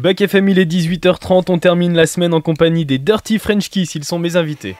Back FM, il est 18h30, on termine la semaine en compagnie des Dirty French Kiss, ils sont mes invités.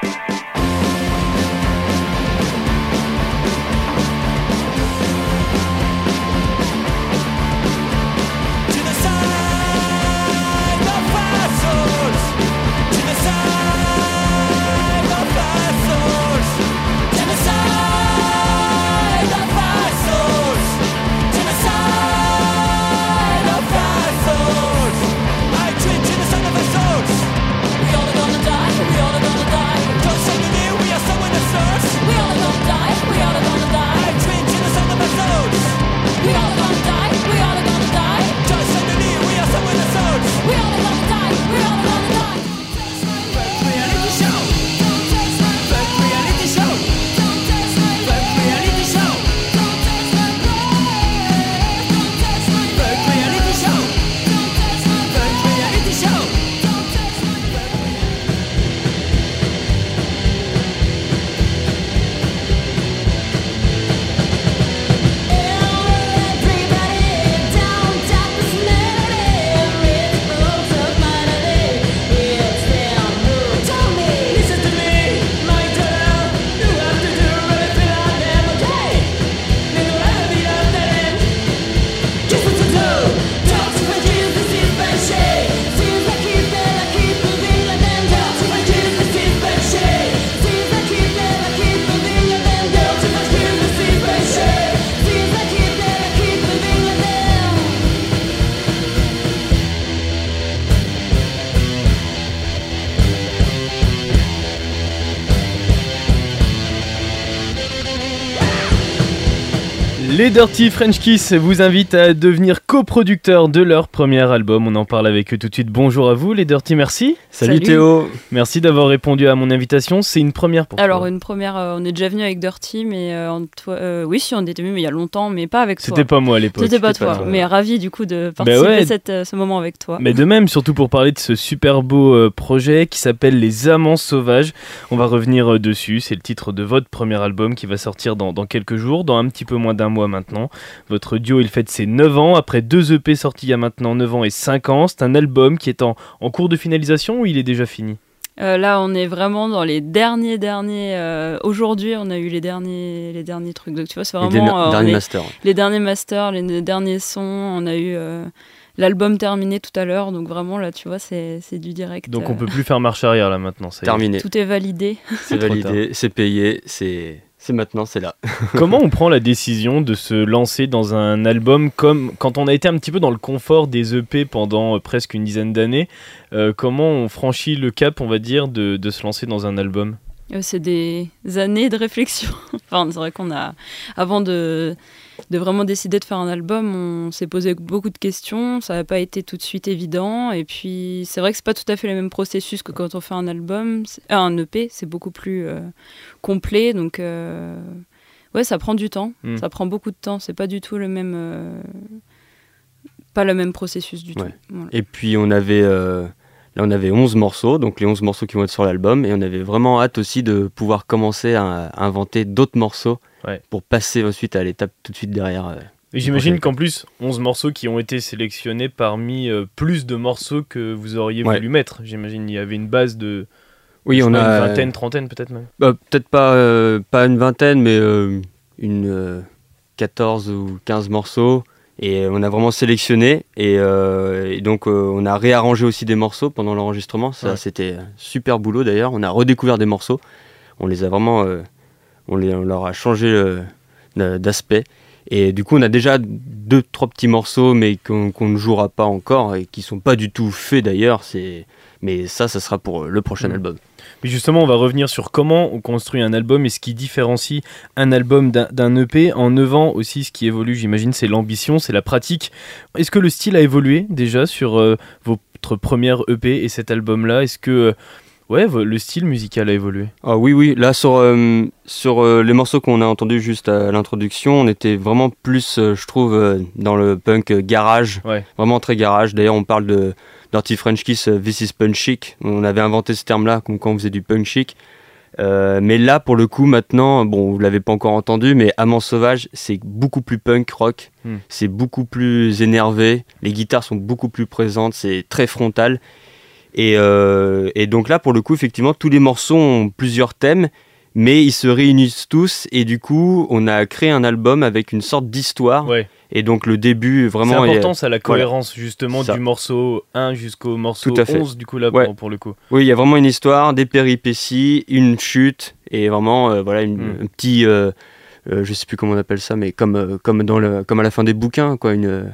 Les Dirty French Kiss vous invitent à devenir coproducteurs de leur premier album. On en parle avec eux tout de suite. Bonjour à vous les Dirty, merci. Salut Théo. Merci d'avoir répondu à mon invitation. C'est une première pour toi. Alors une première, on est déjà venu avec Dirty, mais oui, si on était venu, mais il y a longtemps, mais pas avec toi. C'était pas moi à l'époque. C'était pas toi, mais ravi du coup de participer à ce moment avec toi. Mais de même, surtout pour parler de ce super beau projet qui s'appelle Les Amants Sauvages. On va revenir dessus. C'est le titre de votre premier album qui va sortir dans quelques jours, dans un petit peu moins d'un mois maintenant. Votre duo, il fête ses 9 ans, après 2 EP sortis il y a maintenant 9 ans et 5 ans. C'est un album qui est en cours de finalisation ou il est déjà fini ? Là, on est vraiment dans les derniers. Aujourd'hui, on a eu les derniers trucs. Donc, tu vois, c'est vraiment les derniers masters, les derniers sons. On a eu l'album terminé tout à l'heure. Donc, vraiment, là, tu vois, c'est du direct. Donc, on peut plus faire marche arrière là maintenant. Ça terminé. Tout est validé. C'est validé, c'est payé, c'est maintenant, c'est là. Comment on prend la décision de se lancer dans un album comme quand on a été un petit peu dans le confort des EP pendant presque une dizaine d'années, comment on franchit le cap, on va dire, de se lancer dans un album ? C'est des années de réflexion. Enfin, c'est vrai qu'on a, avant de vraiment décider de faire un album, on s'est posé beaucoup de questions. Ça n'a pas été tout de suite évident. Et puis, c'est vrai que c'est pas tout à fait le même processus que quand on fait un album. Un EP, c'est beaucoup plus complet. Donc, ouais, ça prend du temps. Ça prend beaucoup de temps. C'est pas du tout le même... pas le même processus du tout. Voilà. Et puis, on avait 11 morceaux, donc les 11 morceaux qui vont être sur l'album, et on avait vraiment hâte aussi de pouvoir commencer à inventer d'autres morceaux pour passer ensuite à l'étape tout de suite derrière. Et j'imagine qu'en plus, 11 morceaux qui ont été sélectionnés parmi plus de morceaux que vous auriez voulu mettre. J'imagine qu'il y avait une base de une vingtaine, trentaine peut-être même. Peut-être pas une vingtaine, mais une 14 ou 15 morceaux. Et on a vraiment sélectionné et donc on a réarrangé aussi des morceaux pendant l'enregistrement. Ça, c'était un super boulot d'ailleurs. On a redécouvert des morceaux. On les a vraiment, on leur a changé d'aspect. Et du coup, on a déjà 2-3 petits morceaux, mais qu'on ne jouera pas encore et qui sont pas du tout faits d'ailleurs. Mais ça sera pour le prochain album. Mais justement, on va revenir sur comment on construit un album et ce qui différencie un album d'un EP. En 9 ans aussi, ce qui évolue, j'imagine, c'est l'ambition, c'est la pratique. Est-ce que le style a évolué déjà sur votre première EP et cet album-là ? Est-ce que le style musical a évolué ? Ah oui. Là, sur les morceaux qu'on a entendus juste à l'introduction, on était vraiment plus, je trouve, dans le punk garage. Vraiment très garage. D'ailleurs, on parle de Dirty French Kiss, This is Punk Chic. On avait inventé ce terme-là quand on faisait du punk chic. Mais là, pour le coup, maintenant, bon, vous l'avez pas encore entendu, mais Amant Sauvage, c'est beaucoup plus punk rock, c'est beaucoup plus énervé, les guitares sont beaucoup plus présentes, c'est très frontal. Et donc là, pour le coup, effectivement, tous les morceaux ont plusieurs thèmes, mais ils se réunissent tous, et du coup, on a créé un album avec une sorte d'histoire. Ouais. Et donc le début, vraiment... C'est important, ça, la cohérence, voilà, justement, du morceau 1 jusqu'au morceau 11, du coup, là, ouais. pour le coup. Oui, il y a vraiment une histoire, des péripéties, une chute, et vraiment, voilà, un petit... je sais plus comment on appelle ça, mais comme à la fin des bouquins, quoi, une...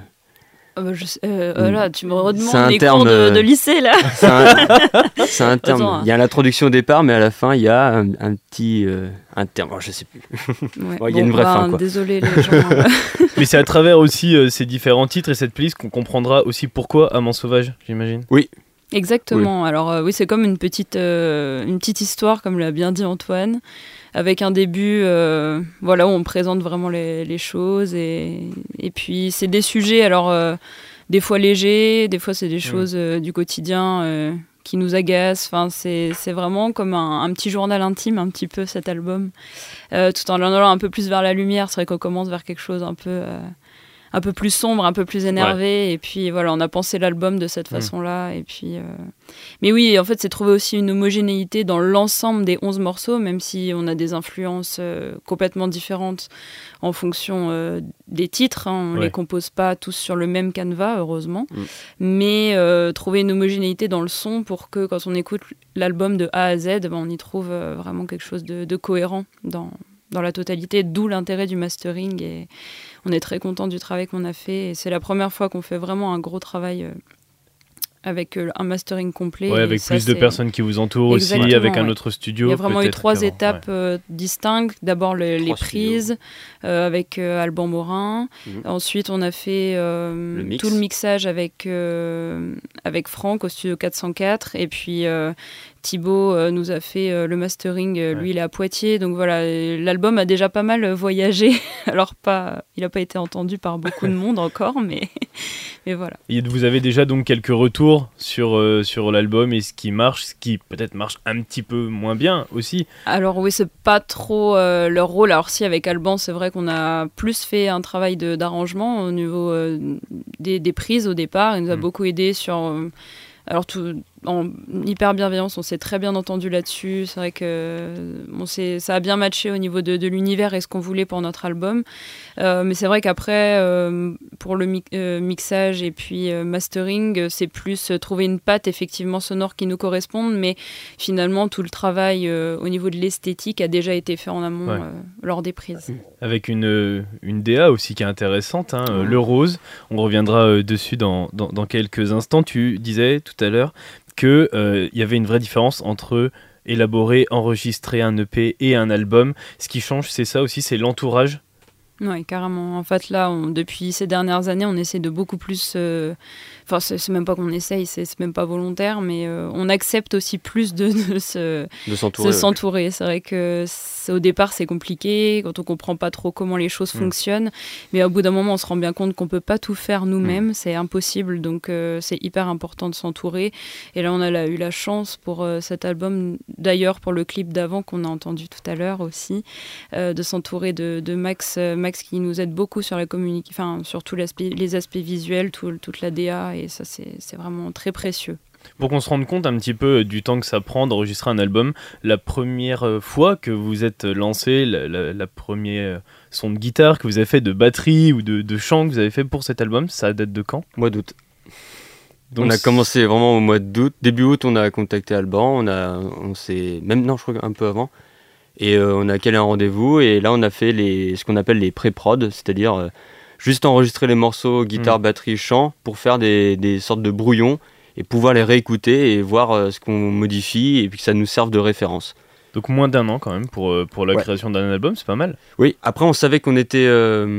Là, tu me redemandes un les terme, cours de lycée, là. C'est un terme. Attends, il y a l'introduction au départ, mais à la fin, il y a un petit... un terme, je sais plus. Ouais. Il y a une vraie fin, quoi. Désolé, les gens. Mais c'est à travers aussi ces différents titres et cette playlist qu'on comprendra aussi pourquoi Amant Sauvage, j'imagine. Oui. Exactement. Oui. Alors oui, c'est comme une petite histoire, comme l'a bien dit Antoine, avec un début voilà, où on présente vraiment les choses et puis c'est des sujets, alors des fois légers, des fois c'est des choses du quotidien qui nous agacent. Enfin, c'est vraiment comme un petit journal intime, un petit peu, cet album, tout en allant un peu plus vers la lumière. C'est vrai qu'on commence vers quelque chose un peu plus sombre, un peu plus énervé, et puis voilà, on a pensé l'album de cette façon-là, et puis... Mais oui, en fait, c'est trouver aussi une homogénéité dans l'ensemble des 11 morceaux, même si on a des influences complètement différentes en fonction des titres, hein. On les compose pas tous sur le même canevas, heureusement, mais trouver une homogénéité dans le son pour que, quand on écoute l'album de A à Z, on y trouve vraiment quelque chose de cohérent dans la totalité, d'où l'intérêt du mastering, et on est très content du travail qu'on a fait, et c'est la première fois qu'on fait vraiment un gros travail avec un mastering complet. Ouais, avec plus de personnes qui vous entourent aussi, avec un autre studio. Il y a vraiment eu 3 étapes distinctes. D'abord les prises avec Alban Morin. Ensuite, on a fait tout le mixage avec Franck au studio 404. Et puis Thibaut nous a fait le mastering, lui il est à Poitiers, donc voilà, l'album a déjà pas mal voyagé, alors il n'a pas été entendu par beaucoup de monde encore, mais voilà. Et vous avez déjà donc quelques retours sur l'album et ce qui marche, ce qui peut-être marche un petit peu moins bien aussi. Alors oui, c'est pas trop leur rôle. Alors si, avec Alban, c'est vrai qu'on a plus fait un travail d'arrangement au niveau des prises au départ. Il nous a beaucoup aidé sur... alors en hyper bienveillance, on s'est très bien entendu là-dessus. C'est vrai que ça a bien matché au niveau de l'univers et ce qu'on voulait pour notre album. Mais c'est vrai qu'après, pour le mixage et puis mastering, c'est plus trouver une patte effectivement sonore qui nous corresponde. Mais finalement, tout le travail au niveau de l'esthétique a déjà été fait en amont lors des prises. Avec une DA aussi qui est intéressante, hein, Le Rose. On reviendra dessus dans quelques instants. Tu disais tout à l'heure qu'il y avait une vraie différence entre élaborer, enregistrer un EP et un album. Ce qui change, c'est ça aussi, c'est l'entourage. Oui, carrément. En fait, là, depuis ces dernières années, on essaie de beaucoup plus... Enfin, c'est même pas qu'on essaye, c'est même pas volontaire, mais on accepte aussi plus de s'entourer. C'est vrai que au départ, c'est compliqué, quand on comprend pas trop comment les choses fonctionnent, mais au bout d'un moment, on se rend bien compte qu'on peut pas tout faire nous-mêmes, c'est impossible, donc c'est hyper important de s'entourer. Et là, on a eu la chance pour cet album, d'ailleurs pour le clip d'avant qu'on a entendu tout à l'heure aussi, de s'entourer de Max qui nous aide beaucoup sur la communication, sur tous les aspects visuels, toute la DA, et ça c'est vraiment très précieux. Pour qu'on se rende compte un petit peu du temps que ça prend d'enregistrer un album, la première fois que vous êtes lancé, la première son de guitare que vous avez fait, de batterie ou de chant que vous avez fait pour cet album, ça date de quand ? Mois d'août. Donc on a commencé vraiment au mois d'août. Début août, on a contacté Alban, on s'est... je crois un peu avant. Et on a calé un rendez-vous, et là on a fait ce qu'on appelle les pré-prod, c'est-à-dire juste enregistrer les morceaux guitare, batterie, chant pour faire des sortes de brouillons et pouvoir les réécouter et voir ce qu'on modifie et puis que ça nous serve de référence. Donc moins d'1 an quand même pour la création d'un album, c'est pas mal. Oui, après on savait qu'on était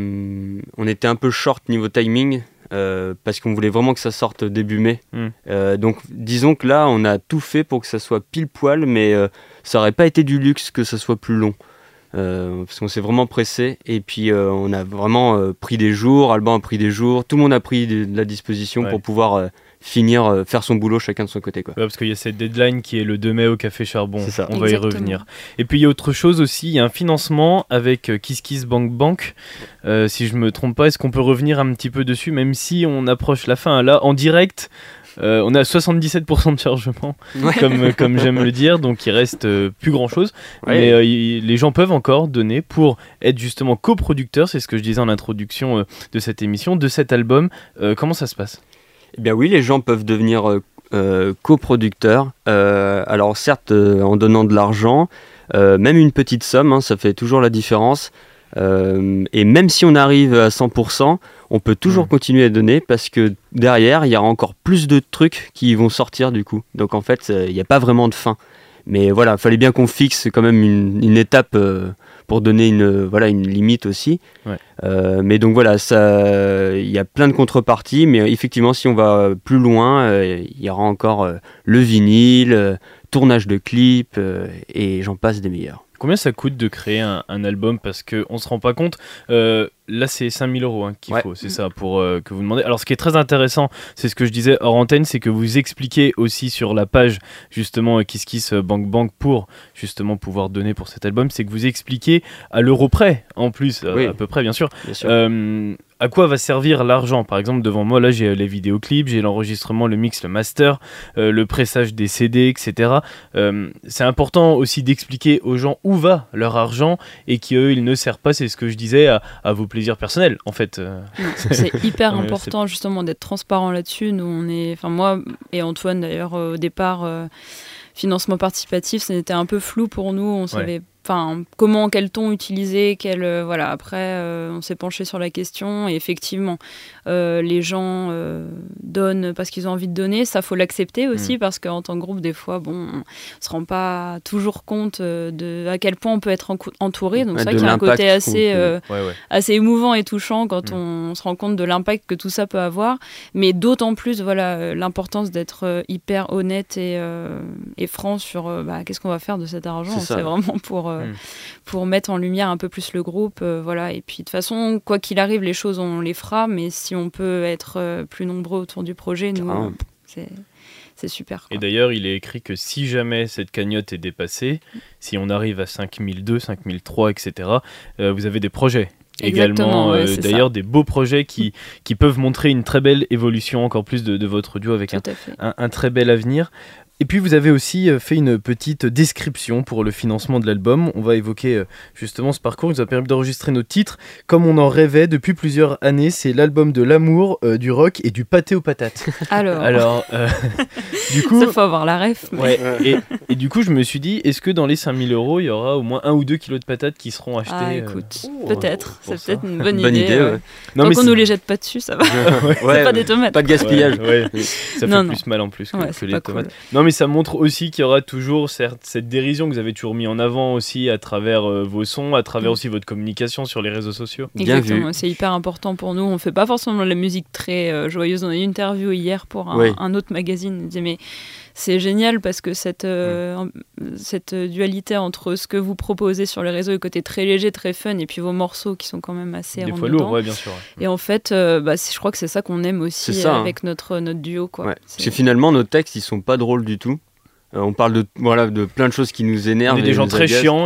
un peu short niveau timing parce qu'on voulait vraiment que ça sorte début mai. Donc disons que là on a tout fait pour que ça soit pile poil, mais ça aurait pas été du luxe que ça soit plus long. Parce qu'on s'est vraiment pressé, et puis on a vraiment pris des jours, Alban a pris des jours, tout le monde a pris de la disposition pour pouvoir faire son boulot chacun de son côté, quoi. Ouais, parce qu'il y a cette deadline qui est le 2 mai au Café Charbon. C'est ça. On va y revenir. Et puis il y a autre chose aussi, il y a un financement avec KissKissBankBank. Si je me trompe pas, est-ce qu'on peut revenir un petit peu dessus, même si on approche la fin là, en direct? On a 77% de chargement, comme j'aime le dire, donc il reste plus grand chose. Ouais. Mais les gens peuvent encore donner pour être justement coproducteurs, c'est ce que je disais en introduction de cette émission, de cet album. Comment ça se passe ? Eh bien oui, les gens peuvent devenir coproducteurs. Alors certes, en donnant de l'argent, même une petite somme, hein, ça fait toujours la différence. Et même si on arrive à 100%, on peut toujours continuer à donner parce que derrière, il y aura encore plus de trucs qui vont sortir du coup. Donc en fait, il n'y a pas vraiment de fin. Mais voilà, il fallait bien qu'on fixe quand même une étape pour donner une limite aussi. Ouais. Mais donc voilà, il y a plein de contreparties. Mais effectivement, si on va plus loin, il y aura encore le vinyle, tournage de clips et j'en passe des meilleurs. Combien ça coûte de créer un album ? Parce qu'on ne se rend pas compte. Là, c'est 5 000 € qu'il faut, c'est ça, pour que vous demandez. Alors, ce qui est très intéressant, c'est ce que je disais hors antenne, c'est que vous expliquez aussi sur la page, justement, KissKissBankBank pour, justement, pouvoir donner pour cet album, c'est que vous expliquez à l'euro près, en plus, à peu près, bien sûr. À quoi va servir l'argent ? Par exemple, devant moi, là, j'ai les vidéoclips, j'ai l'enregistrement, le mix, le master, le pressage des CD, etc. C'est important aussi d'expliquer aux gens où va leur argent et qu'eux, il ne sert pas, c'est ce que je disais, à vos plaisirs personnels, en fait. C'est hyper important, justement, d'être transparent là-dessus. Nous, moi et Antoine, d'ailleurs, au départ, financement participatif, c'était un peu flou pour nous. On savait comment, quel ton utiliser, après on s'est penché sur la question et effectivement les gens donnent parce qu'ils ont envie de donner, ça faut l'accepter aussi parce qu'en tant que groupe des fois on se rend pas toujours compte de à quel point on peut être entouré, donc c'est vrai qu'il y a un côté assez émouvant et touchant quand on se rend compte de l'impact que tout ça peut avoir, mais d'autant plus l'importance d'être hyper honnête et franc sur qu'est-ce qu'on va faire de cet argent. C'est vraiment pour mettre en lumière un peu plus le groupe, et puis de toute façon, quoi qu'il arrive, les choses on les fera, mais si on peut être plus nombreux autour du projet, nous c'est super, quoi. Et d'ailleurs, il est écrit que si jamais cette cagnotte est dépassée, si on arrive à 5002, 5003, etc., vous avez des projets. Également, d'ailleurs, des beaux projets qui peuvent montrer une très belle évolution encore plus de votre duo avec un très bel avenir. Et puis vous avez aussi fait une petite description pour le financement de l'album. On va évoquer justement ce parcours. Il nous a permis d'enregistrer nos titres comme on en rêvait depuis plusieurs années. C'est l'album de l'amour, du rock et du pâté aux patates. Alors du coup... Ça faut avoir la ref. Ouais, et du coup je me suis dit, est-ce que dans les 5 000 €, il y aura au moins 1 ou 2 kilos de patates qui seront achetés? Ah écoute, peut-être. C'est peut-être une bonne idée. Ouais. Tant qu'on nous les jette pas dessus, ça va. C'est pas des tomates. Pas de gaspillage. Ça fait plus mal en plus que les tomates. Cool. Non, mais ça montre aussi qu'il y aura toujours cette dérision que vous avez toujours mis en avant aussi à travers vos sons, à travers aussi votre communication sur les réseaux sociaux. Exactement, c'est hyper important pour nous. On fait pas forcément de la musique très joyeuse. On a eu une interview hier pour un autre magazine. Il disait mais c'est génial parce que cette dualité entre ce que vous proposez sur les réseaux, le côté très léger, très fun, et puis vos morceaux qui sont quand même assez des fois lourds, bien sûr. Et en fait, je crois que c'est ça qu'on aime aussi avec notre duo, quoi. Parce que finalement, nos textes, ils sont pas drôles du tout. On parle de plein de choses qui nous énervent. On est des gens très chiants.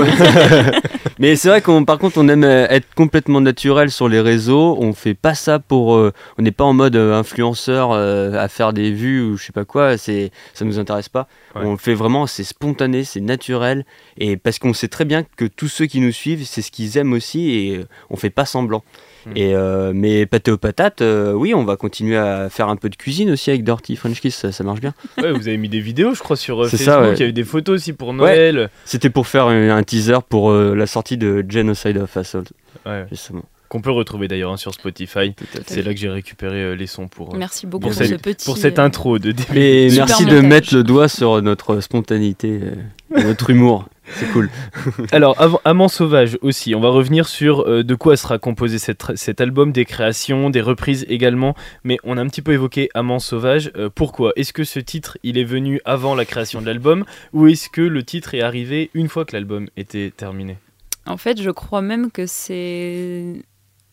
Mais c'est vrai par contre, on aime être complètement naturel sur les réseaux. On fait pas ça on n'est pas en mode influenceur à faire des vues ou je sais pas quoi. Ça nous intéresse pas. Ouais. On fait vraiment, c'est spontané, c'est naturel. Et parce qu'on sait très bien que tous ceux qui nous suivent, c'est ce qu'ils aiment aussi et on fait pas semblant. Mais pâté aux patates, oui, on va continuer à faire un peu de cuisine aussi avec Dirty French Kiss, ça marche bien. Ouais, vous avez mis des vidéos, je crois, sur Facebook. Il y a eu des photos aussi pour Noël. Ouais, c'était pour faire un teaser pour la sortie de Genocide of Assault. Ouais. Justement. Qu'on peut retrouver d'ailleurs sur Spotify. C'est là que j'ai récupéré les sons pour. Merci beaucoup pour cette intro de début. Et merci de mettre le doigt sur notre spontanéité, notre humour. C'est cool. Alors, Amant Sauvage aussi, on va revenir sur de quoi sera composé cet album, des créations, des reprises également, mais on a un petit peu évoqué Amant Sauvage. Pourquoi ? Est-ce que ce titre, il est venu avant la création de l'album, ou est-ce que le titre est arrivé une fois que l'album était terminé ? En fait, je crois même que c'est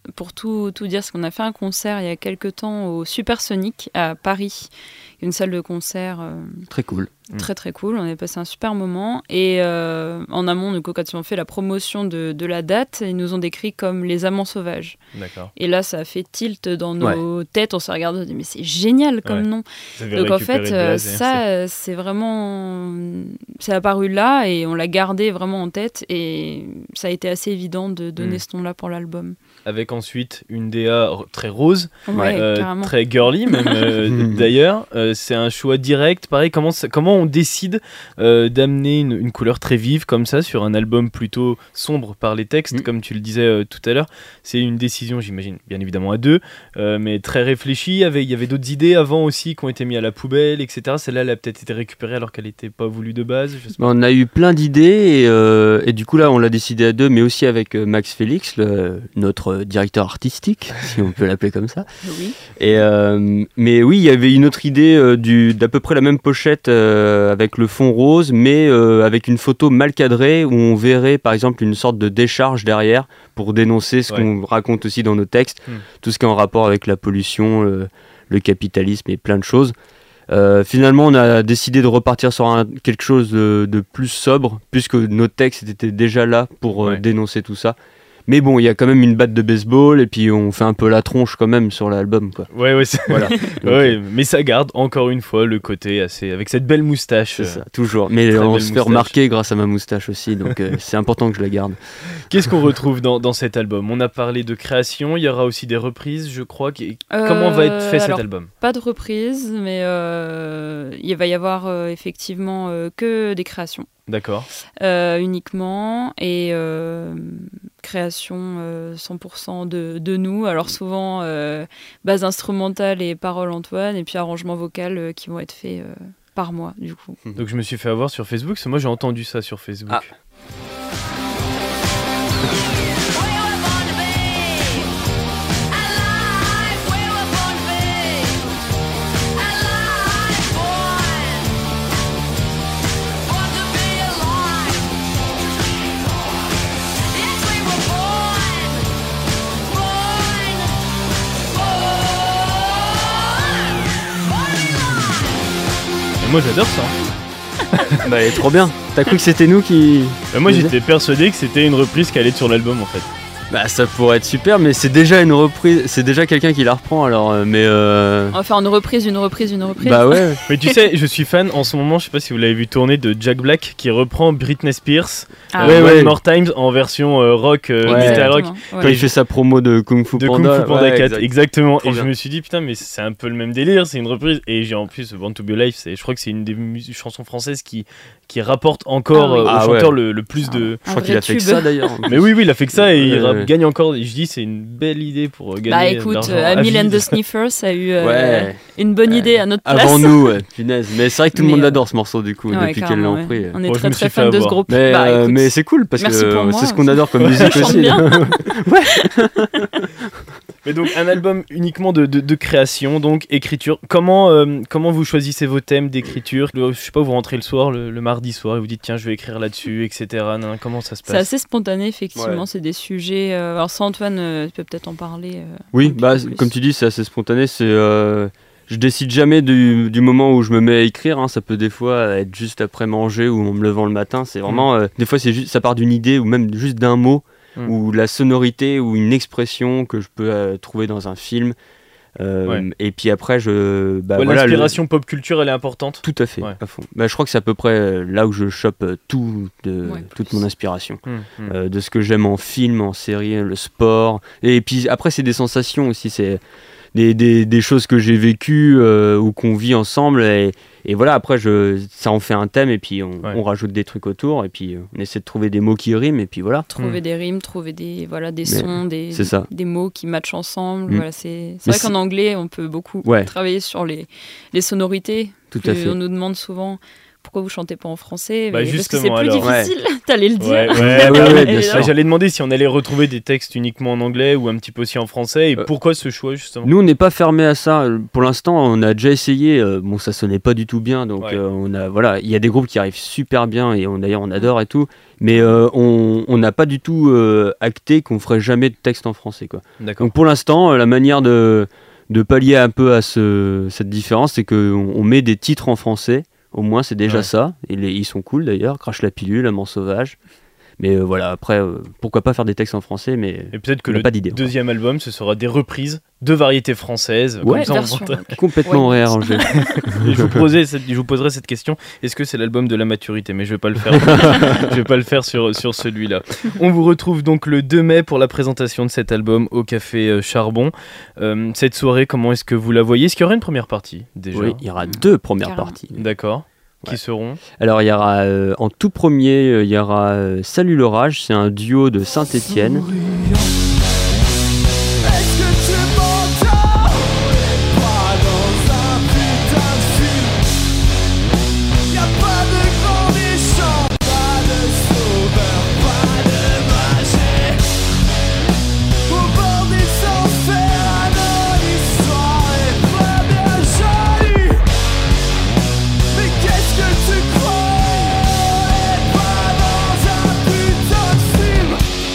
pour tout dire, parce qu'on a fait un concert il y a quelques temps au Supersonic à Paris, une salle de concert Très cool. très très cool. On a passé un super moment. Et en amont, du coup, quand ils ont fait la promotion de la date, ils nous ont décrit comme les amants sauvages. D'accord. Et là, ça a fait tilt dans nos têtes. On s'est regardé, on s'est dit, mais c'est génial comme nom. Donc en fait, ça, c'est vraiment... C'est apparu là et on l'a gardé vraiment en tête. Et ça a été assez évident de donner ce nom-là pour l'album. Avec ensuite une DA très rose, carrément. très girly même d'ailleurs. C'est un choix direct. Pareil, comment on décide d'amener une couleur très vive comme ça sur un album plutôt sombre par les textes, comme tu le disais tout à l'heure. C'est une décision, j'imagine, bien évidemment à deux, mais très réfléchie. Il y avait d'autres idées avant aussi qui ont été mises à la poubelle, etc. Celle-là, elle a peut-être été récupérée alors qu'elle n'était pas voulue de base. On a eu plein d'idées et du coup là, on l'a décidé à deux, mais aussi avec Max Félix, notre directeur artistique, si on peut l'appeler comme ça. Oui. Mais oui, il y avait une autre idée d'à peu près la même pochette avec le fond rose, mais avec une photo mal cadrée où on verrait par exemple une sorte de décharge derrière pour dénoncer ce qu'on raconte aussi dans nos textes, tout ce qui est en rapport avec la pollution, le capitalisme et plein de choses. Finalement, on a décidé de repartir sur quelque chose de plus sobre, puisque nos textes étaient déjà là pour dénoncer tout ça. Mais bon, il y a quand même une batte de baseball et puis on fait un peu la tronche quand même sur l'album, quoi. Ouais, voilà. Mais ça garde encore une fois le côté assez avec cette belle moustache. C'est ça, toujours. Mais on se fait remarquer grâce à ma moustache aussi, donc c'est important que je la garde. Qu'est-ce qu'on retrouve dans cet album ? On a parlé de création, il y aura aussi des reprises, je crois. Comment va être fait cet album ? Pas de reprises, mais il va y avoir effectivement que des créations. D'accord. Uniquement, et création 100% de nous. Alors souvent base instrumentale et paroles Antoine, et puis arrangement vocal qui vont être faits par moi du coup. Donc je me suis fait avoir sur Facebook, parce que moi j'ai entendu ça sur Facebook. Ah. Moi j'adore ça. Bah elle est trop bien. T'as cru que c'était nous qui... Moi j'étais persuadé que c'était une reprise qui allait être sur l'album en fait. Bah ça pourrait être super, mais c'est déjà une reprise, c'est déjà quelqu'un qui la reprend alors, mais On va faire une reprise. Bah ouais. Mais tu sais, je suis fan en ce moment, je sais pas si vous l'avez vu tourner, de Jack Black qui reprend Britney Spears, One More Times en version rock, metal rock. Quand il fait sa promo de Kung Fu Panda. Kung Fu Panda 4, exactement. Trop et bien. Je me suis dit putain, mais c'est un peu le même délire, c'est une reprise. Et j'ai en plus Born to Be Alive, je crois que c'est une des chansons françaises qui rapporte encore au chanteur le plus de... Je crois qu'il a fait que ça d'ailleurs. Mais oui, il a fait que ça et il gagne encore. Je dis, c'est une belle idée pour gagner. Bah écoute, Emile and the Sniffers a eu une bonne idée à notre place. Avant nous, punaise. Mais c'est vrai que tout le monde adore ce morceau du coup, depuis qu'elle l'a pris. On est très fans de ce groupe. Mais c'est cool parce que c'est ce qu'on adore comme musique aussi. Mais donc un album uniquement de création, donc écriture. Comment vous choisissez vos thèmes d'écriture ? Je sais pas, vous rentrez le soir, le mardi soir, et vous dites tiens je vais écrire là-dessus, etc. Comment ça se passe ? C'est assez spontané effectivement, c'est des sujets... alors ça Antoine, tu peux peut-être en parler. Oui, comme tu dis, c'est assez spontané. Je décide jamais du moment où je me mets à écrire. Ça peut des fois être juste après manger ou en me levant le matin. C'est vraiment des fois c'est juste, ça part d'une idée ou même juste d'un mot ou la sonorité ou une expression que je peux trouver dans un film. Et puis après l'inspiration pop culture elle est importante. Tout à fait, à fond. Je crois que c'est à peu près là où je chope toute mon inspiration, de ce que j'aime en film, en série, le sport, et puis après c'est des sensations aussi, c'est des choses que j'ai vécues ou qu'on vit ensemble, et voilà, après ça en fait un thème, et puis on rajoute des trucs autour, et puis on essaie de trouver des mots qui riment, et puis voilà. Trouver des rimes, trouver des sons, des mots qui matchent ensemble. Voilà, c'est vrai qu'en anglais, on peut beaucoup travailler sur les sonorités. Tout à fait. On nous demande souvent pourquoi vous chantez pas en français? Bah, Parce que c'est justement, plus alors. difficile, t'allais le dire. Ouais, bien sûr. J'allais demander si on allait retrouver des textes uniquement en anglais ou un petit peu aussi en français, et pourquoi ce choix justement? Nous, on n'est pas fermé à ça. Pour l'instant, on a déjà essayé. Bon, ça sonnait pas du tout bien, donc voilà, il y a des groupes qui arrivent super bien et d'ailleurs on adore et tout, mais on n'a pas du tout acté qu'on ferait jamais de texte en français, quoi. D'accord. Donc pour l'instant, la manière de pallier un peu à cette différence, c'est qu'on met des titres en français. Au moins, c'est déjà ça. Et ils sont cool d'ailleurs. Crache la pilule, Amant sauvage. Mais voilà, après, pourquoi pas faire des textes en français, mais et peut-être que on n'a le pas d'idée. deuxième album, ce sera des reprises de variétés françaises. Ouais, comme ça, version rock. Complètement réarrangé. Et je vous poserai cette question, est-ce que c'est l'album de la maturité? Mais je vais pas le faire. Je vais pas le faire sur celui-là. On vous retrouve donc le 2 mai pour la présentation de cet album au Café Charbon. Cette soirée, comment est-ce que vous la voyez? Est-ce qu'il y aura une première partie déjà? Oui, il y aura 2 premières Carrément. parties. D'accord. Qui Ouais. seront? Alors, il y aura en tout premier, il y aura Salut l'orage, c'est un duo de Saint-Étienne. Est-ce que tu m'entends? Pas dans un putain de film. Y'a pas de grand méchant, pas de sauveur, pas de magie. Au bord des enfers, notre histoire est pas bien jolie. Mais qu'est-ce que tu crois? On est pas dans un putain de film.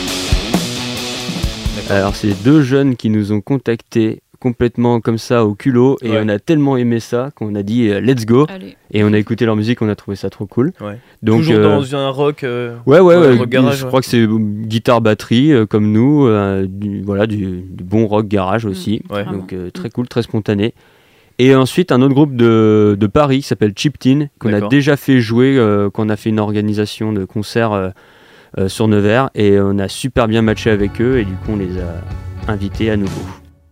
Alors, c'est 2 jeunes qui nous ont contactés complètement comme ça au culot, et on a tellement aimé ça qu'on a dit let's go, Allez. et on a écouté leur musique, on a trouvé ça trop cool. Ouais. Donc, Toujours dans un rock. ouais, rock garage, je crois que c'est guitare batterie comme nous, du bon rock garage aussi. Ouais. Donc très cool, très spontané. Et ensuite un autre groupe de Paris qui s'appelle Chiptin, qu'on a D'accord. déjà fait jouer, qu'on a fait une organisation de concert sur Nevers, et on a super bien matché avec eux, et du coup on les a invités à nouveau.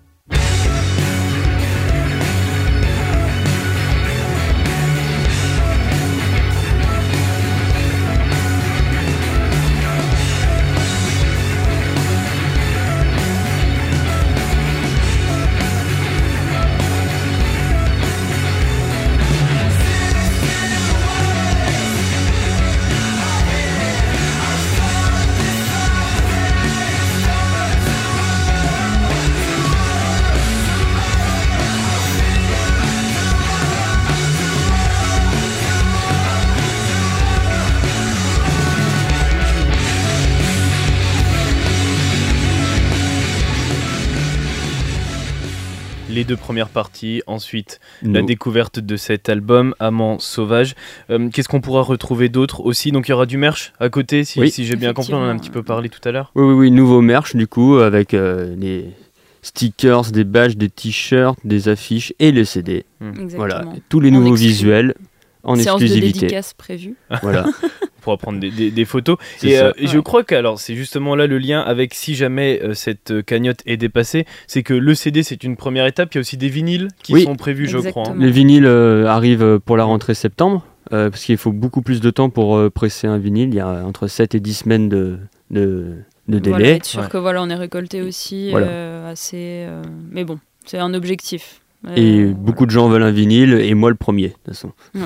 Les 2 premières parties, ensuite la Nous. découverte de cet album Amant sauvage. Qu'est-ce qu'on pourra retrouver d'autre aussi? Donc il y aura du merch à côté, si j'ai bien compris, on en a un petit peu parlé tout à l'heure. Oui, nouveau merch du coup, avec des stickers, des badges, des t-shirts, des affiches et les CD. Exactement. Voilà, tous les En nouveaux exclu. visuels en Séance de exclusivité. dédicace prévue. Voilà. On pourra prendre des photos. C'est Et ça. je crois que alors, c'est justement là le lien avec si jamais cette cagnotte est dépassée, c'est que le CD c'est une première étape, il y a aussi des vinyles qui Oui. sont prévus, je crois. Exactement. Les vinyles arrivent pour la rentrée septembre, parce qu'il faut beaucoup plus de temps pour presser un vinyle. Il y a entre 7 et 10 semaines de délai. Voilà, être sûr Ouais. que voilà, on est récolté aussi Voilà. assez. Mais bon, c'est un objectif. Et beaucoup de gens veulent un vinyle, et moi le premier, de toute façon.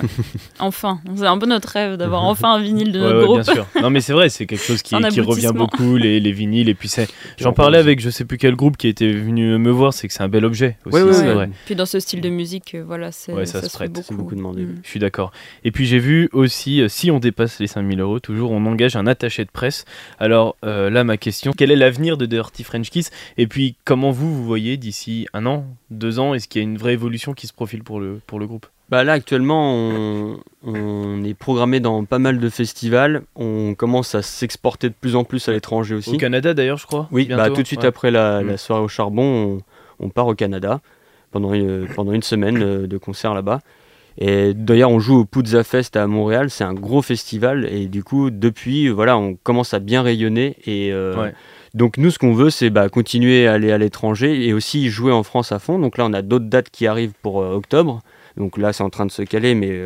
Enfin, c'est un peu notre rêve d'avoir enfin un vinyle de Ouais, notre ouais, groupe. bien sûr. Non mais c'est vrai, c'est quelque chose qui Un revient aboutissement. beaucoup, les vinyles. Et puis j'en parlais avec je sais plus quel groupe qui était venu me voir, c'est que c'est un bel objet aussi, Ouais, c'est ouais. vrai. Puis dans ce style de musique, voilà, Ouais, ça se fait prête, beaucoup. C'est beaucoup demandé. Mm. Je suis d'accord. Et puis j'ai vu aussi, si on dépasse les 5 000 €, toujours, on engage un attaché de presse. Alors là, ma question, quel est l'avenir de Dirty French Kiss? Et puis comment vous voyez d'ici 1 an, 2 ans? Est-ce qu'il y a une vraie évolution qui se profile pour le groupe? Bah là actuellement on est programmé dans pas mal de festivals, on commence à s'exporter de plus en plus à l'étranger aussi. Au Canada d'ailleurs, je crois. Oui, bientôt. tout de suite Ouais. après la Mm. soirée au charbon, on part au Canada pendant une semaine de concert là-bas. Et d'ailleurs on joue au Puzza Fest à Montréal, c'est un gros festival, et du coup depuis voilà on commence à bien rayonner, et Ouais. donc nous ce qu'on veut c'est continuer à aller à l'étranger et aussi jouer en France à fond. Donc là on a d'autres dates qui arrivent pour octobre, donc là c'est en train de se caler, mais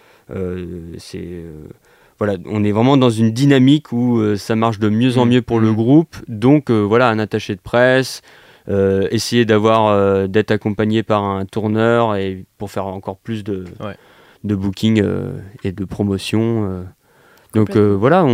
voilà, on est vraiment dans une dynamique où ça marche de mieux en mieux pour le groupe. Donc voilà, un attaché de presse, essayer d'être accompagné par un tourneur, et pour faire encore plus de booking et de promotion. Donc Complètement. voilà,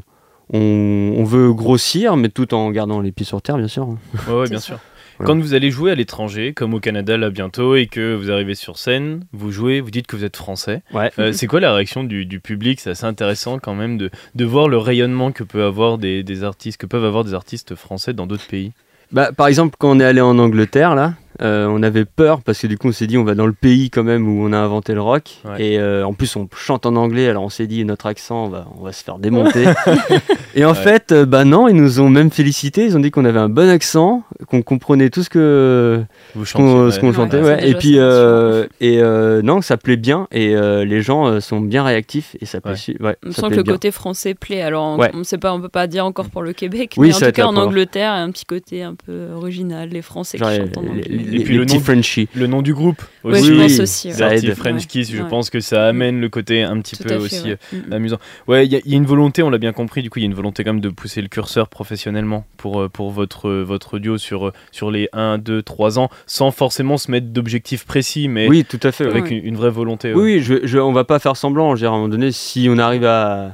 on veut grossir, mais tout en gardant les pieds sur terre, bien sûr. Ouais, C'est bien ça. sûr. Voilà. Quand vous allez jouer à l'étranger, comme au Canada là bientôt, et que vous arrivez sur scène, vous jouez, vous dites que vous êtes français. Ouais. C'est quoi la réaction du public? C'est assez intéressant quand même de voir le rayonnement que peuvent avoir des artistes français dans d'autres pays. Bah, par exemple, quand on est allé en Angleterre, là, on avait peur parce que du coup, on s'est dit, on va dans le pays quand même où on a inventé le rock. Ouais. Et en plus, on chante en anglais, alors on s'est dit, notre accent, on va se faire démonter. Et en fait, bah non, ils nous ont même félicité. Ils ont dit qu'on avait un bon accent, qu'on comprenait tout ce qu'on Vous chantez. ce qu'on ouais. chantait. Ouais, Ouais. c'est Et déjà puis, non, ça plaît bien. Et les gens sont bien réactifs. Et ça plaît. Ouais. On Ça sent plaît que le bien. côté français plaît. Alors, Ouais. on peut pas dire encore pour le Québec, Oui, mais en ça va tout être cas la en première. Angleterre, il y a un petit côté un peu original, les Français Genre, qui chantent en anglais. Et puis les le petits nom- Frenchies. Le nom du groupe Ouais, aussi. je Oui, pense oui, aussi. ça ouais. Dirty aide. French Kiss, je Ouais. pense que ça amène le côté un petit Tout peu à fait, aussi ouais. amusant. Ouais, il y a une volonté, on l'a bien compris, du coup, il y a une volonté quand même de pousser le curseur professionnellement pour votre duo sur les 1, 2, 3 ans, sans forcément se mettre d'objectifs précis, mais Oui, tout à fait. ouais. avec Ouais. une vraie volonté. Oui, on va pas faire semblant. Je veux dire, à un moment donné, si on arrive à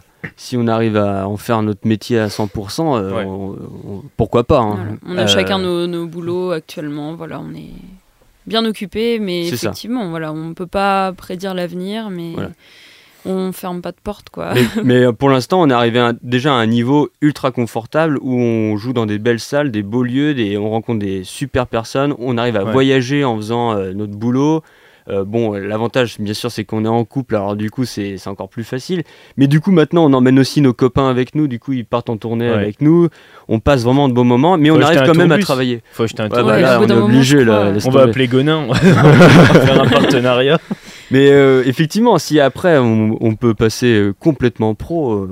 en faire notre métier à 100%, Ouais. pourquoi pas. hein. Voilà. On a chacun nos boulots actuellement. Voilà, on est bien occupés, mais C'est ça. effectivement, voilà, on peut pas prédire l'avenir, mais Voilà. on ferme pas de porte, quoi. Mais pour l'instant, on est arrivé déjà à un niveau ultra confortable où on joue dans des belles salles, des beaux lieux, on rencontre des super personnes. On arrive à Ouais. voyager en faisant notre boulot. Bon, l'avantage, bien sûr, c'est qu'on est en couple, alors du coup, c'est encore plus facile. Mais du coup, maintenant, on emmène aussi nos copains avec nous. Du coup, ils partent en tournée Ouais. avec nous. On passe vraiment de bons moments, mais Faut on acheter arrive un quand même à tourbus. travailler. Faut acheter un Ouais, tour. bah Ouais, là, au bout on d'un est moment, obligé. je Là, crois. laisse On va tomber. appeler Gonin, on va faire un partenariat. Mais effectivement, si après on peut passer complètement pro,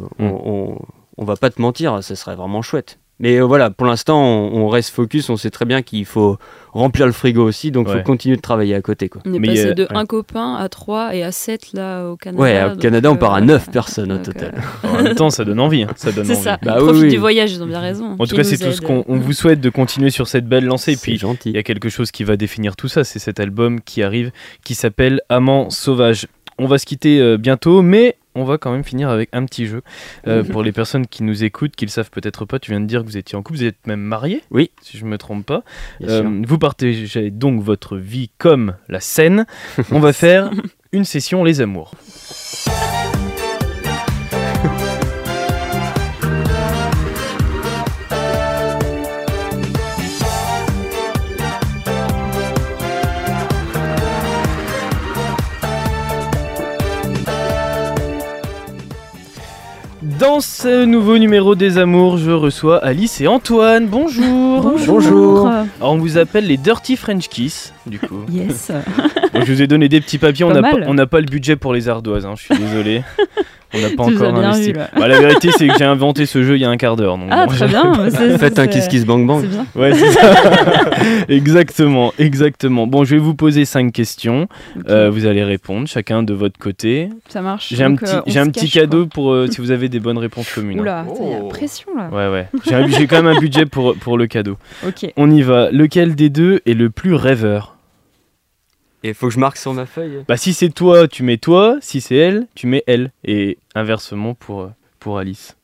on va pas te mentir, ça serait vraiment chouette. Mais voilà, pour l'instant, on reste focus, on sait très bien qu'il faut remplir le frigo aussi, donc il Ouais. faut continuer de travailler à côté. Quoi. On est Mais passé de ouais. un copain à 3 et à 7 là au Canada. Ouais, au donc, Canada, on part à 9 personnes au donc, total. En même temps, ça donne envie. Ça donne C'est envie. ça, Bah ils oui, profitent oui. du voyage, ils ont bien raison. En tout cas, c'est tout ce qu'on on vous souhaite, de continuer sur cette belle lancée. Et C'est puis, gentil. il y a quelque chose qui va définir tout ça, c'est cet album qui arrive, qui s'appelle Amant Sauvage. On va se quitter bientôt, mais on va quand même finir avec un petit jeu. Pour les personnes qui nous écoutent, qui le savent peut-être pas, tu viens de dire que vous étiez en couple, vous êtes même mariés, Oui. si je me trompe pas. Bien sûr. Vous partagez donc votre vie comme la scène. On va faire une session Les Amours. Dans ce nouveau numéro des Amours, je reçois Alice et Antoine. Bonjour. Bonjour. Alors on vous appelle les Dirty French Kiss, du coup. Yes. Bon, je vous ai donné des petits papiers, Pas mal. on n'a pas le budget pour les ardoises, hein, je suis désolé. On n'a pas Tu nous as encore bien investi. eu, là. Bah, la vérité, c'est que j'ai inventé ce jeu il y a un quart d'heure. donc Ah, bon, très bien. Faites un kiss kiss bang bang. C'est bien. Ouais, c'est ça. Exactement. Bon, je vais vous poser 5 questions. Ok. Vous allez répondre, chacun de votre côté. Ça marche. J'ai un Donc, petit, on j'ai un se petit cache, cadeau pour si vous avez des bonnes réponses communes. Quoi. hein. Oula, il y a Oh. pression là. Ouais. J'ai quand même un budget pour le cadeau. Ok. On y va. Lequel des deux est le plus rêveur? Et il faut que je marque sur ma feuille. Bah, si c'est toi, tu mets toi. Si c'est elle, tu mets elle. Et inversement pour Alice.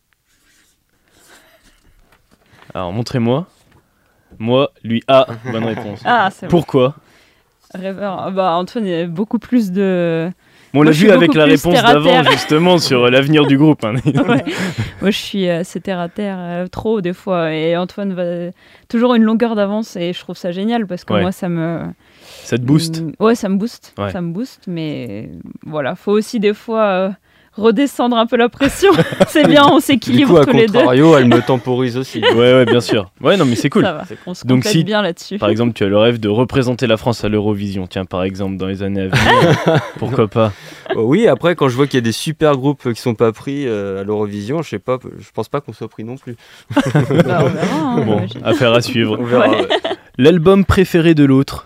Alors, montrez-moi. Moi, lui. Ah, bonne réponse. Ah, c'est bon. Pourquoi? Rêveur. Ah bah, Antoine, il y a beaucoup plus de. Bon, on Moi, l'a je suis vu avec beaucoup la plus réponse terre à d'avant, terre. justement, sur l'avenir du groupe. hein. Ouais. Moi, je suis assez terre à terre, trop des fois. Et Antoine va toujours une longueur d'avance et je trouve ça génial parce que Ouais. moi, ça me. Ça te booste. Ouais, ça me booste. Ouais. Ça me booste, mais voilà, faut aussi des fois redescendre un peu la pression. C'est bien, on Du s'équilibre coup, à tous les deux. contrario, elle me temporise aussi. Ouais, bien sûr. Ouais, non, mais c'est cool. Ça va, on se Donc, complète si- bien là-dessus. Par exemple, tu as le rêve de représenter la France à l'Eurovision. Tiens, par exemple, dans les années à venir. Pourquoi pas? Oui, après, quand je vois qu'il y a des super groupes qui sont pas pris à l'Eurovision, je sais pas, je pense pas qu'on soit pris non plus. Bah, on verra. hein, Bon, j'imagine. affaire à suivre. On verra. Ouais. ouais. L'album préféré de l'autre?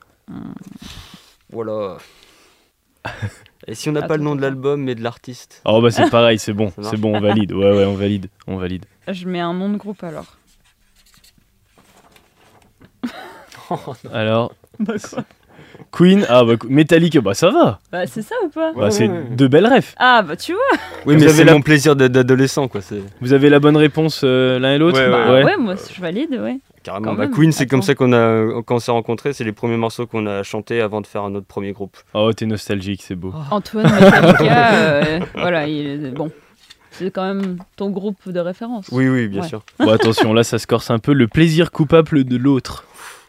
Voilà. Et si on n'a pas le nom de l'album, mais de l'artiste? Oh, bah, c'est pareil, c'est bon. Ça marche. C'est bon, on valide. Ouais, on valide. On valide. Je mets un nom de groupe alors. Alors, Queen, Metallica, ça va. Bah, c'est ça ou pas? Ouais, C'est ouais. de belles refs. Ah, bah, tu vois. Oui, Vous mais avez c'est la- mon plaisir d'adolescent, quoi. Vous avez la bonne réponse l'un et l'autre? Ouais, Bah, ouais, moi, je valide, ouais. Carrément. Quand Bah, même. Queen, c'est comme Attends. ça quand on s'est rencontrés, c'est les premiers morceaux qu'on a chantés avant de faire notre premier groupe. Oh, t'es nostalgique, c'est beau. Antoine Metallica, voilà, bon. C'est quand même ton groupe de référence. Oui, oui, bien Ouais. sûr. Bon, attention, là, ça se corse un peu. Le plaisir coupable de l'autre.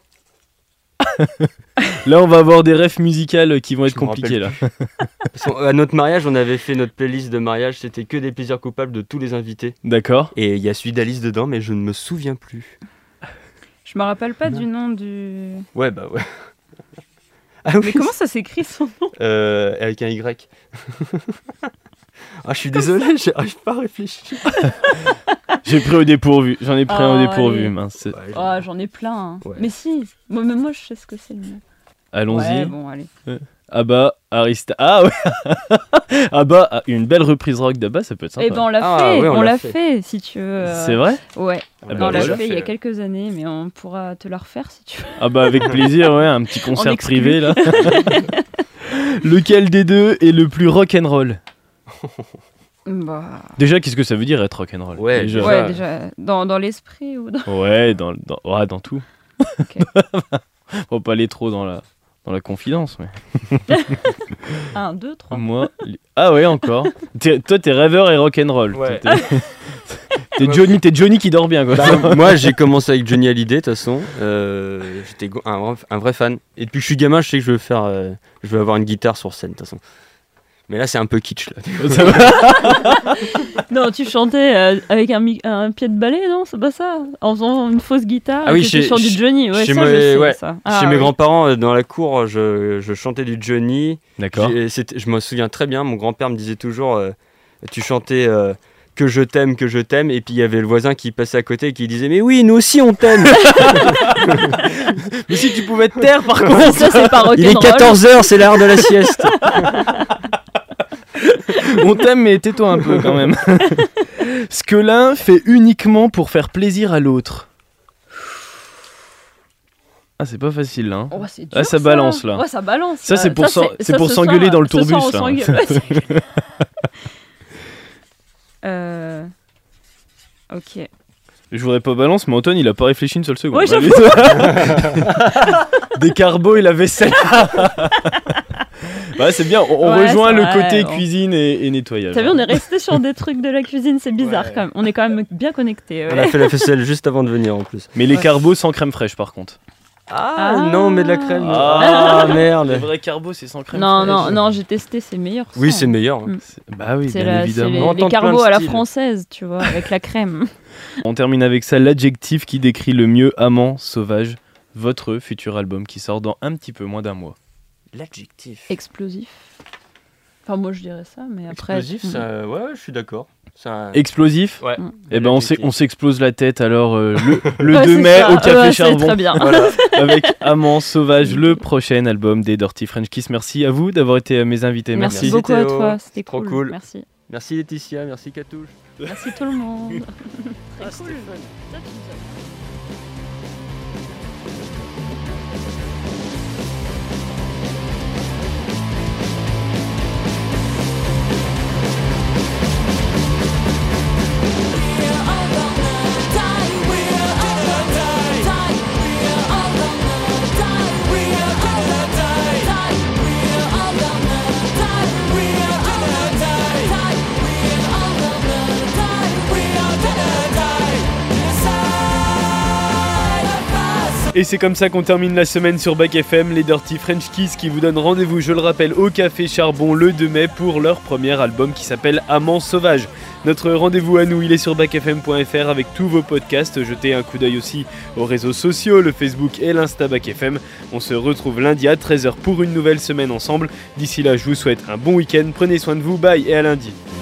Là, on va avoir des refs musicales qui vont être Je me compliquées, là. À notre mariage, on avait fait notre playlist de mariage, c'était que des plaisirs coupables de tous les invités. D'accord. Et il y a celui d'Alice dedans, mais je ne me souviens plus. Je me rappelle pas du nom du. Ouais, bah ouais. Ah oui, Mais comment ça s'écrit son nom? avec un Y. Ah, je suis désolé, j'arrive pas à réfléchir. J'ai pris au dépourvu. J'en ai pris un au Oh, dépourvu, allez. mince. Ah, j'en ai plein. Hein. Ouais. Mais si, même moi, je sais ce que c'est le nom. Allons-y. Ouais, bon, allez. Abba, Arista. Ah ouais. Abba, une belle reprise rock d'Abba, ça peut être sympa. Eh ben, on l'a Ah, fait, ouais, on l'a fait, si tu veux. C'est vrai? Ouais, Ah bah on l'a voilà. fait il y a quelques années, mais on pourra te la refaire si tu veux. Ah bah avec plaisir, ouais, un petit concert exclu. privé là. Lequel des deux est le plus rock'n'roll? Bah... Déjà, qu'est-ce que ça veut dire être rock'n'roll? Ouais, déjà. Ouais, déjà, dans l'esprit ou dans... Ouais, dans tout. Ok. Faut pas aller trop dans la confidence, mais 1, 2, 3. moi... Ah ouais, encore. Toi, t'es rêveur et rock'n'roll. Ouais. T'es Johnny qui dort bien, quoi. Bah, moi, j'ai commencé avec Johnny Hallyday, de toute façon. J'étais un vrai fan. Et depuis que je suis gamin, je sais que je veux avoir une guitare sur scène, de toute façon. Mais là, c'est un peu kitsch, là. Non, tu chantais avec un pied de balai, non? C'est pas ça? En faisant une fausse guitare Ah oui, et t'étais sur du Johnny. Ouais, chez ça, mes- je sais, ouais. ça. Chez mes ouais. grands-parents, dans la cour, je chantais du Johnny. D'accord. Je me souviens très bien, mon grand-père me disait toujours tu chantais que je t'aime, et puis il y avait le voisin qui passait à côté et qui disait mais oui, nous aussi on t'aime. Mais si tu pouvais te taire, par contre. Ça, c'est pas Il est rock'n'roll. 14h, c'est l'heure de la sieste. On t'aime, mais tais-toi un peu quand même. Ce que l'un fait uniquement pour faire plaisir à l'autre. Ah, c'est pas facile là. Hein. Oh, c'est dur, Ah, ça balance, là. Ouais, ça balance. Ça, là. c'est pour Ça, c'est pour s'engueuler dans le tourbus, on là. s'engueule. Ouais, c'est clair. Ok. Je voudrais pas balance, mais Antoine il a pas réfléchi une seule seconde. Ouais, j'avoue. Des carbos et la vaisselle. Bah, c'est bien, on Ouais, rejoint c'est le vrai, côté bon. cuisine et nettoyage. T'as vu, on est resté sur des trucs de la cuisine, c'est bizarre Ouais. quand même. On est quand même bien connectés. On a fait la faisselle juste avant de venir en plus. Mais les Ouais. carbos sans crème fraîche par contre. Ah non, mais de la crème. Ah, Ah merde. Les vrais carbos c'est sans crème Non, fraîche. non, j'ai testé, c'est meilleur. Oui, sans. c'est meilleur. hein. Mm. Bah oui, C'est bien évidemment. On les tente plein carbos de à la styles. française, tu vois, avec la crème. On termine avec ça, l'adjectif qui décrit le mieux Amant Sauvage, votre futur album qui sort dans un petit peu moins d'un mois. L'adjectif. Explosif. Enfin, moi je dirais ça, mais après. Explosif, ça... ouais, je suis d'accord. C'est un... Explosif. Ouais. Mm. Eh ben on s'explose la tête alors le Ouais, 2 c'est mai ça. au Café Ouais, c'est Charbon. très bien. Voilà. Avec Amant Sauvage, le prochain album des Dirty French Kiss. Merci à vous d'avoir été mes invités. Merci, Merci. beaucoup à Théo. toi, c'était Trop cool. cool. Merci. Merci Laetitia, merci Catouche. Merci tout le monde. Ah, Très cool. Ça, tu nous as- Et c'est comme ça qu'on termine la semaine sur Back FM, les Dirty French Kiss qui vous donnent rendez-vous, je le rappelle, au Café Charbon le 2 mai pour leur premier album qui s'appelle Amant Sauvage. Notre rendez-vous à nous, il est sur backfm.fr avec tous vos podcasts. Jetez un coup d'œil aussi aux réseaux sociaux, le Facebook et l'Insta Back FM. On se retrouve lundi à 13h pour une nouvelle semaine ensemble. D'ici là, je vous souhaite un bon week-end, prenez soin de vous, bye et à lundi.